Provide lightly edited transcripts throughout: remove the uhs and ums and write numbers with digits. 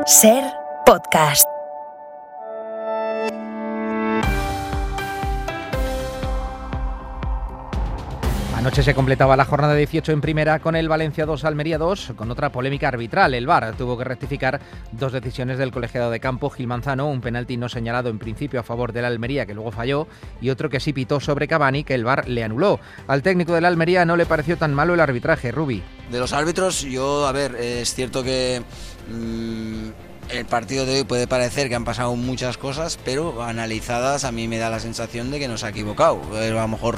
Ser Podcast. Anoche se completaba la jornada 18 en primera con el Valencia 2, Almería 2, con otra polémica arbitral. El VAR tuvo que rectificar dos decisiones del colegiado de campo, Gil Manzano, un penalti no señalado en principio a favor del Almería que luego falló, y otro que sí pitó sobre Cavani que el VAR le anuló. Al técnico del Almería no le pareció tan malo el arbitraje, Rubi. De los árbitros, es cierto que el partido de hoy puede parecer que han pasado muchas cosas, pero analizadas a mí me da la sensación de que nos ha equivocado. A lo mejor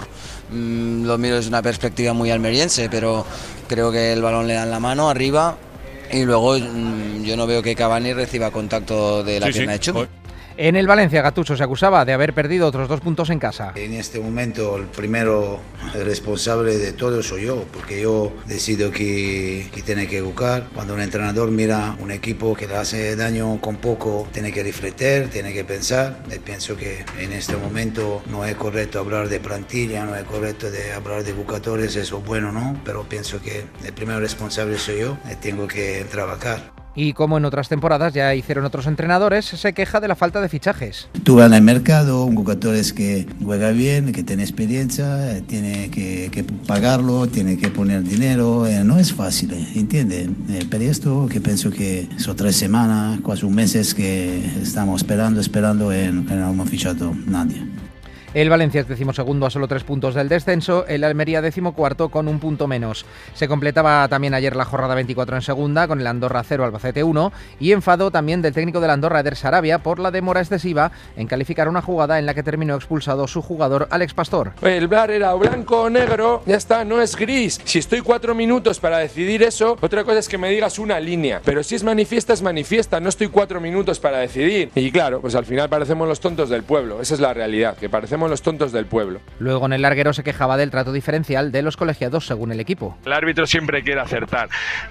lo miro desde una perspectiva muy almeriense, pero creo que el balón le dan la mano arriba y luego yo no veo que Cavani reciba contacto de la pierna de Chumi. En el Valencia, Gattuso se acusaba de haber perdido otros 2 puntos en casa. En este momento el primero responsable de todo soy yo, porque yo decido que tiene que educar. Cuando un entrenador mira un equipo que le hace daño con poco, tiene que refletir, tiene que pensar. Y pienso que en este momento no es correcto hablar de plantilla, no es correcto de hablar de educadores, eso es bueno, ¿no? Pero pienso que el primero responsable soy yo y tengo que trabajar. Y como en otras temporadas ya hicieron otros entrenadores, se queja de la falta de fichajes. Tú vas al mercado, un jugador que juega bien, que tiene experiencia, tiene que pagarlo, tiene que poner dinero, no es fácil, ¿entiendes? Pero esto que pienso que son 3 semanas, casi un mes que estamos esperando y no hemos fichado nadie. El Valencia es 12º a solo 3 puntos del descenso, el Almería 14º con 1 punto menos. Se completaba también ayer la jornada 24 en segunda con el Andorra 0, Albacete 1 y enfado también del técnico del Andorra, Eder Sarabia, por la demora excesiva en calificar una jugada en la que terminó expulsado su jugador Alex Pastor. El VAR era blanco o negro, ya está, no es gris. Si estoy 4 minutos para decidir eso, otra cosa es que me digas una línea, pero si es manifiesta, no estoy 4 minutos para decidir. Y claro, pues al final parecemos los tontos del pueblo, esa es la realidad, que parecemos los tontos del pueblo. Luego en el larguero se quejaba del trato diferencial de los colegiados según el equipo. El árbitro siempre quiere acertar,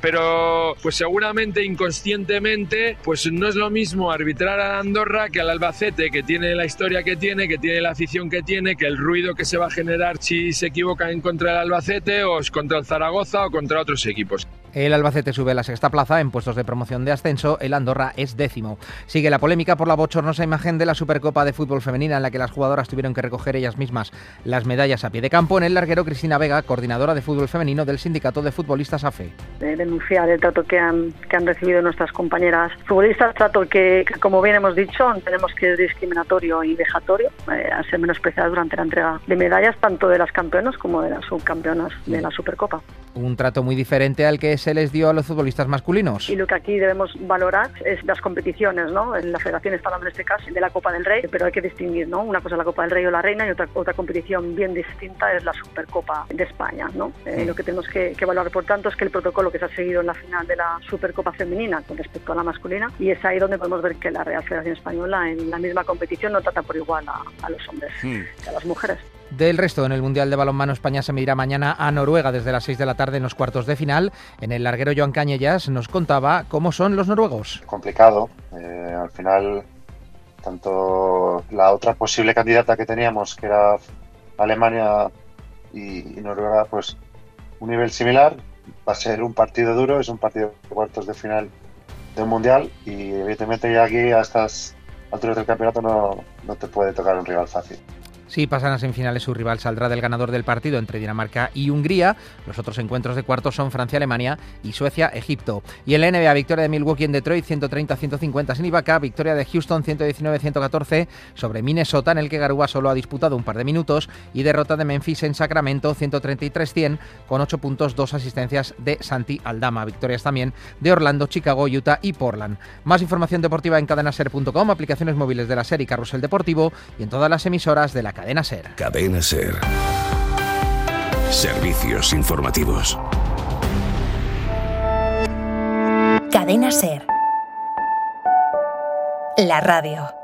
pero pues seguramente inconscientemente pues no es lo mismo arbitrar a Andorra que al Albacete, que tiene la historia que tiene la afición que tiene, que el ruido que se va a generar si se equivoca en contra del Albacete o contra el Zaragoza o contra otros equipos. El Albacete sube a la 6ª plaza en puestos de promoción de ascenso, el Andorra es 10º. Sigue la polémica por la bochornosa imagen de la Supercopa de Fútbol Femenina en la que las jugadoras tuvieron que recoger ellas mismas las medallas a pie de campo. En el larguero, Cristina Vega, coordinadora de fútbol femenino del Sindicato de Futbolistas AFE. Denunciar el trato que han recibido nuestras compañeras futbolistas, trato que como bien hemos dicho, tenemos que es discriminatorio y vejatorio, a ser menospreciadas durante la entrega de medallas tanto de las campeonas como de las subcampeonas de la Supercopa. Un trato muy diferente al que se les dio a los futbolistas masculinos. Y lo que aquí debemos valorar es las competiciones, ¿no? La federación está hablando en este caso de la Copa del Rey, pero hay que distinguir, ¿no? Una cosa es la Copa del Rey o la Reina y otra competición bien distinta es la Supercopa de España, ¿no? Lo que tenemos que valorar, por tanto, es que el protocolo que se ha seguido en la final de la Supercopa femenina con respecto a la masculina, y es ahí donde podemos ver que la Real Federación Española en la misma competición no trata por igual a los hombres que a las mujeres. Del resto, en el Mundial de Balonmano, España se medirá mañana a Noruega desde las 6 de la tarde en los cuartos de final. En el larguero, Joan Cañellas nos contaba cómo son los noruegos. Complicado. Al final, tanto la otra posible candidata que teníamos, que era Alemania y Noruega, pues un nivel similar. Va a ser un partido duro, es un partido de cuartos de final de un Mundial y evidentemente ya aquí a estas alturas del campeonato no te puede tocar un rival fácil. Si pasan a semifinales, su rival saldrá del ganador del partido entre Dinamarca y Hungría. Los otros encuentros de cuartos son Francia-Alemania y Suecia-Egipto. Y en la NBA, victoria de Milwaukee en Detroit, 130-150 sin Ibaka. Victoria de Houston, 119-114 sobre Minnesota, en el que Garuba solo ha disputado un par de minutos. Y derrota de Memphis en Sacramento, 133-100, con 8 puntos, 2 asistencias de Santi Aldama. Victorias también de Orlando, Chicago, Utah y Portland. Más información deportiva en cadenaser.com, aplicaciones móviles de la SER y Carrusel Deportivo y en todas las emisoras de la Cadena SER. Cadena SER. Servicios informativos. Cadena SER. La radio.